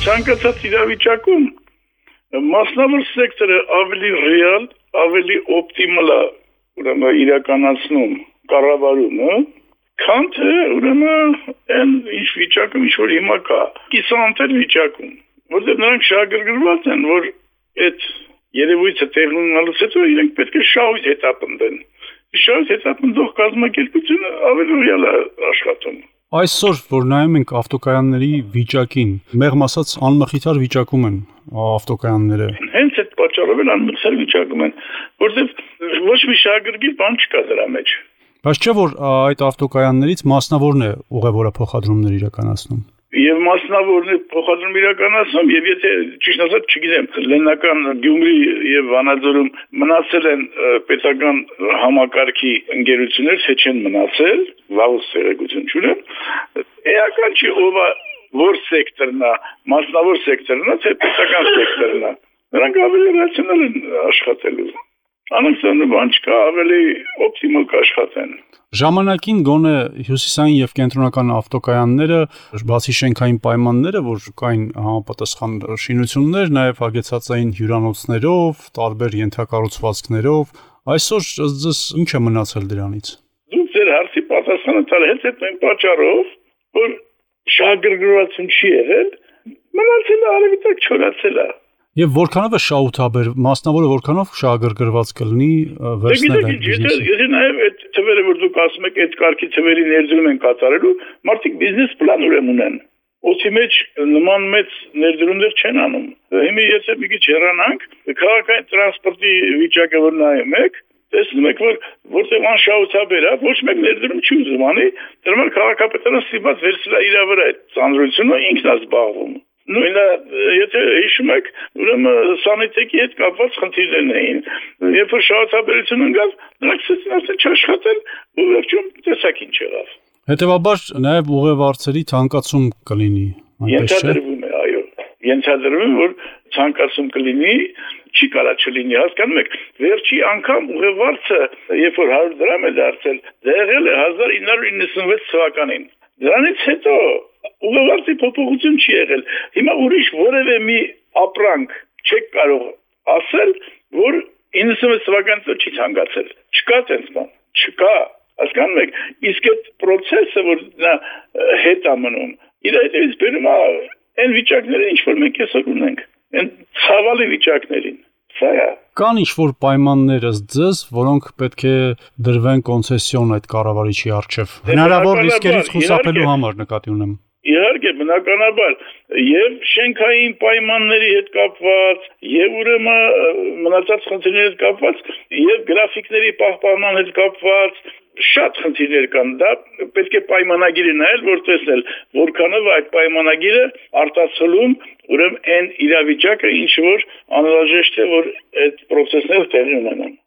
ցանկացած իրավիճակում մասնավոր սեկտորը ավելի ռեալ, ավելի օպտիմալ է ուրեմն իրականացնում կառավարումը, քան թե ուրեմն այն ինչ վիճակում ինչ որ հիմա կա, կիսանտեր վիճակում, որտեղ նրանք շահագրգռված են, որ այդ երևույթը տեղի ունենալուց հետո իրենք պետք է շահույթ հետապնդեն։ Շահույթ հետապնդող կազմակերպությունը ավելի ռեալ է աշխատում։ Այսօր, որ նայում ենք ավտոկայանների վիճակին, մեղմ ասած անմխիթար վիճակում են ավտոկայանները։ Հենց այդ պատճառով են անմխիթար վիճակում են, որովհետև ոչ մի շահագրգիռ բան չկա դրա մեջ։ Բայց չէ՞ որ այդ ավտոկայաններից մասնավորն է ուղևորը փոխադրումներ իրականացնում։ Եվ մասնավորն է փոխադրում իրականացնում, եւ եթե ճիշտ ասած, չգիտեմ, Լեննական Գյումրի եւ Վանաձորում մնացել են պետական համակարգի ընկերություններ, թե չեն մնացել, վաղուց տեղեկություն չունեմ, էական չի ով որ սեկտորն է, մասնավոր սեկտորն է, թե պետական սեկտորն է։ Նրանք ավելի ռացիոնալ են աշխատելու։ Անընդհատ բան չկա, ավելի օպտիմալ կաշխատեն։ Ժամանակին գոնե հյուսիսային եւ կենտրոնական ավտոկայանները, բացի շենքային պայմանները, որ կային համապատասխան շինություններ, նաեւ հագեցած էին հյուրանոցներով, տարբեր ենթակառուցվածքներով, այսօր ձեզ ինչ է մնացել դրանից։ Դուք ձեր հարցի պատասխանը տալ հետ այն պատճառով, որ շահագրգռվածություն չի եղել, մնացել է արևիտակ չորացել է։ Եվ որքանով է շահութաբեր, մասնավորը որքանով շահագրգռված կլինի վերցնել այդ բիզնեսը։ Եթե նաև այդ թվերը, որ դուք ասում եք, այդ կարգի թվերի ներդրում են կատարելու, մարդիկ բիզնես պլան ուրեմն ունեն։ Օդի մեջ նման մեծ ներդրումներ չեն անում։ Հիմա եթե մի քիչ հեռանանք, քաղաքային տրանսպորտի վիճակը որ նայում եք, տեսնում եք, որ որտեղ անշահութաբեր է, ոչ մեկ ներդրում չի ուզում անի, դրա համար քաղաքապետարանը ստիպված վերցրել է իր վրա այդ ծանրությունը, ինքն է զբաղվում։ Նույնը եթե հիշում եք, ուրեմն սանիտեկի հետ կապված խնդիրներ էին։ Երբ որ շահութաբերություն ընկավ, նրանք ասեցին չաշխատել, ու վերջում տեսակ ինչ եղավ։ Հետևաբար նաև ուղևորների ցանկացում կլինի, այնպես չէ՞։ Ենթադրվում է, այո։ Ենթադրվում որ ցանկացում կլինի, չի կարա չլինի, հասկանում եք։ Վերջի անգամ ուղևորը, երբ որ 100 դրամ է դարձել, եղել է 1996 թվականին։ Դրանից հետո ուղևորի փոփոխություն չի եղել։ Հիմա ուրիշ որևէ մի ապրանք չեք կարող ասել, որ 96 թվականից չի ցանկացել։ Չկա այդպես բան։ Չկա, հասկանում եք։ Իսկ այդ process-ը, որ նա հետ է մնում, իր հետևից բերում է այն վիճակները, ինչ որ մենք այսօր ունենք, այն ցավալի վիճակներին։ Սա է։ Կան ինչ-որ պայմաններ ըստ ձեզ, որոնք պետք է դրվեն կոնցեսիոն այդ կառավարիչի առջև։ Հնարավոր ռիսկերից խուսափելու համար նկատի ունեմ։ Իհարկե, բնականաբար, եւ շենքային պայմանների հետ կապված, եւ ուրեմն մնացած խնդիրների հետ կապված, եւ գրաֆիկների պահպանման հետ կապված, շատ խնդիրներ կան։ Դա պետք է պայմանագիրը նայել, որ տեսնել, որքանով այդ պայմանագիրը արտացոլում ուրեմն այն իրավիճակը, ինչ որ անհրաժեշտ է, որ այդ process-ները տեղի ունենան։